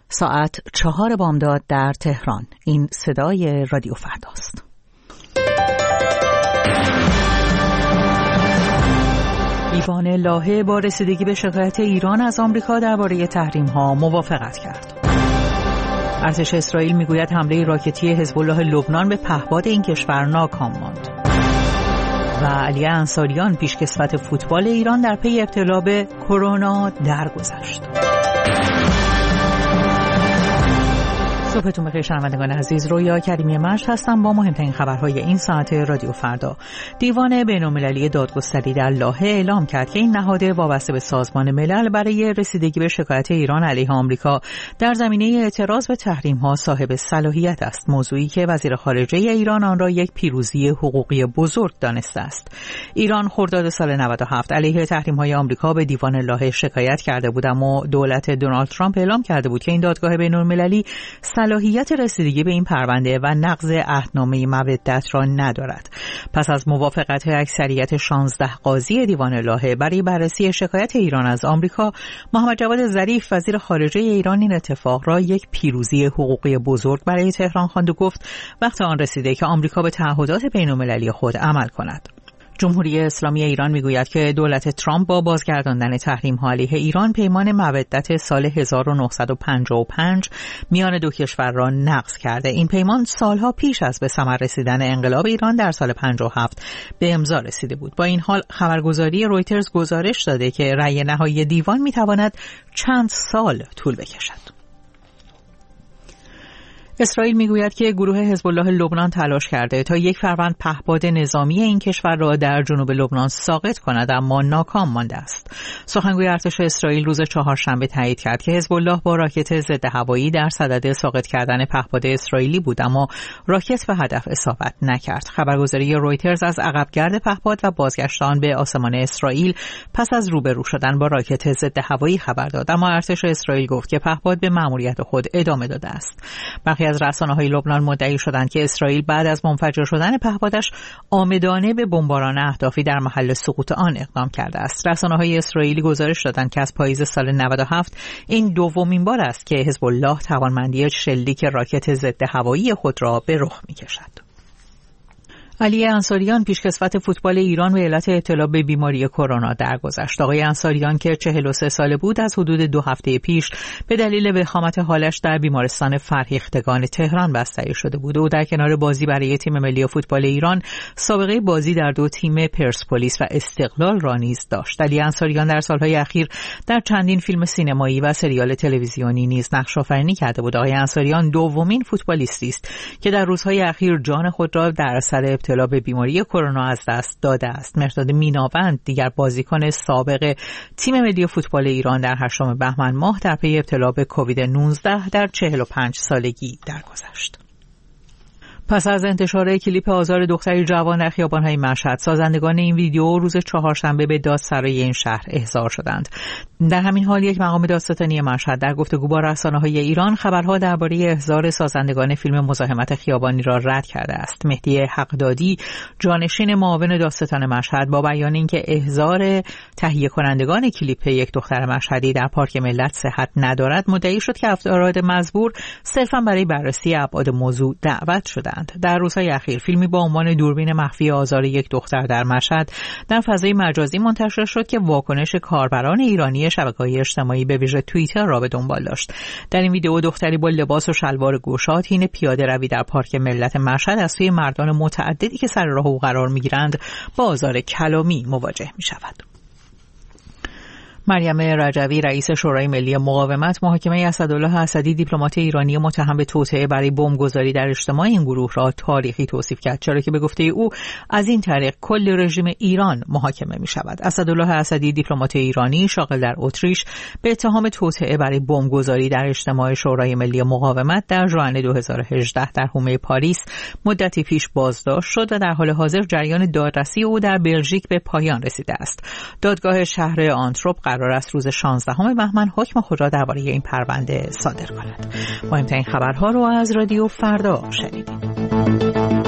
ساعت 4 بامداد در تهران. این صدای رادیو فرداست. دیوان لاهه با رسیدگی به شکایت ایران از آمریکا درباره تحریم‌ها موافقت کرد. ارتش اسرائیل میگوید حمله راکتی حزب الله لبنان به پهپاد این کشور ناکام ماند. و علی انصاریان پیشکسوت فوتبال ایران در پی ابتلا به کرونا درگذشت. صبحتون بخیر شنوندگان عزیز، رویا کریمی مشت هستم با مهمترین خبرهای این ساعت رادیو فردا. دیوان بین‌المللی دادگستری در لاهه اعلام کرد که این نهاد وابسته به سازمان ملل برای رسیدگی به شکایت ایران علیه آمریکا در زمینه اعتراض به تحریم‌ها صاحب صلاحیت است، موضوعی که وزیر خارجه ایران آن را یک پیروزی حقوقی بزرگ دانسته است. ایران خرداد سال 97 علیه تحریم‌های آمریکا به دیوان لاهه شکایت کرده بود، اما دولت دونالد ترامپ اعلام کرده بود که این دادگاه بین‌المللی صلاحیت رسیدگی به این پرونده و نقض عهدنامه مودت را ندارد. پس از موافقت اکثریت 16 قاضی دیوان لاهه برای بررسی شکایت ایران از آمریکا، محمد جواد ظریف وزیر خارجه ایران این اتفاق را یک پیروزی حقوقی بزرگ برای تهران خواند و گفت وقت آن رسیده که آمریکا به تعهدات بین‌المللی خود عمل کند. جمهوری اسلامی ایران میگوید که دولت ترامپ با بازگرداندن تحریم‌ها علیه ایران پیمان مودت سال 1955 میان دو کشور را نقض کرده. این پیمان سالها پیش از به ثمر رسیدن انقلاب ایران در سال 57 به امضا رسیده بود. با این حال خبرگزاری رویترز گزارش داده که رأی نهایی دیوان میتواند چند سال طول بکشد. اسرائیل میگوید که گروه حزب الله لبنان تلاش کرده تا یک فروند پهپاد نظامی این کشور را در جنوب لبنان ساقط کند، اما ناکام مانده است. سخنگوی ارتش اسرائیل روز چهارشنبه تایید کرد که حزب الله با راکت ضد هوایی در صدد ساقط کردن پهپاد اسرائیلی بود، اما راکت به هدف اصابت نکرد. خبرگزاری رویترز از عقبگرد پهپاد و بازگشت آن به آسمان اسرائیل پس از روبرو شدن با راکت ضد هوایی خبر داد، اما ارتش اسرائیل گفت که پهپاد به مأموریت خود ادامه داده است. از رسانه‌های لبنان مدعی شدند که اسرائیل بعد از منفجر شدن پهپادش عامدانه به بمباران اهدافی در محل سقوط آن اقدام کرده است. رسانه‌های اسرائیلی گزارش دادند که از پاییز سال 97 این دومین بار است که حزب الله توانمندی شلیک راکت ضد هوایی خود را به رخ می‌کشد. علی انصاریان پیشکسوت فوتبال ایران به علت ابتلا به بیماری کرونا درگذشت. آقای انصاریان که 43 ساله بود از حدود 2 هفته پیش به دلیل وخامت حالش در بیمارستان فرهیختگان تهران بستری شده بود. او در کنار بازی برای تیم ملی فوتبال ایران سابقه بازی در 2 تیم پرسپولیس و استقلال را نیز داشت. علی انصاریان در سالهای اخیر در چندین فیلم سینمایی و سریال تلویزیونی نیز نقش‌آفرینی کرده بود. آقای انصاریان دومین فوتبالیستی است که در روزهای اخیر جان خود را در اثر ابتلا به بیماری کرونا از دست داده است. مهرداد میناوند دیگر بازیکن سابق تیم ملی فوتبال ایران در 8 بهمن ماه در پی ابتلا به کووید 19 در 45 سالگی درگذشت. پس از انتشار کلیپ آزار دختری جوان در خیابان‌های مشهد، سازندگان این ویدیو روز چهارشنبه به دادسرای این شهر احضار شدند. در همین حال یک مقام دادستانی مشهد در گفتگو با رسانه‌های ایران خبرها درباره احضار سازندگان فیلم مزاحمت خیابانی را رد کرده است. مهدی حقدادی، جانشین معاون دادستان مشهد، با بیان اینکه احضار تهیه کنندگان کلیپ یک دختر مشهدی در پارک ملت صحت ندارد، مدعی شد که افراد مزبور صرفاً برای بررسی ابعاد موضوع دعوت شدند. در روزهای اخیر فیلمی با عنوان دوربین مخفی آزار یک دختر در مشهد در فضای مجازی منتشر شد که واکنش کاربران ایرانی شبکه‌های اجتماعی به ویژه توییتر را به دنبال داشت. در این ویدیو دختری با لباس و شلوار گشاد حین پیاده روی در پارک ملت مشهد از سوی مردان متعددی که سر راه او قرار می‌گیرند با آزار کلامی مواجه می‌شود. مریم رجوی رئیس شورای ملی مقاومت محاکمه اسدالله اسدی دیپلمات ایرانی متهم به توطئه برای بمبگذاری در اجتماع این گروه را تاریخی توصیف کرد، چرا که به گفته او از این طریق کل رژیم ایران محاکمه می شود. اسدالله اسدی دیپلمات ایرانی شاغل در اتریش به اتهام توطئه برای بمبگذاری در اجتماع شورای ملی مقاومت در ژوئن 2018 در حومه پاریس مدتی پیش بازداشت شد و در حال حاضر جریان دادرسی او در بلژیک به پایان رسیده است. دادگاه شهر آنتروپ قرار است روز 16 بهمن حکم خود را درباره این پرونده صادر کند. مهمترین خبرها رو از رادیو فردا شنیدید.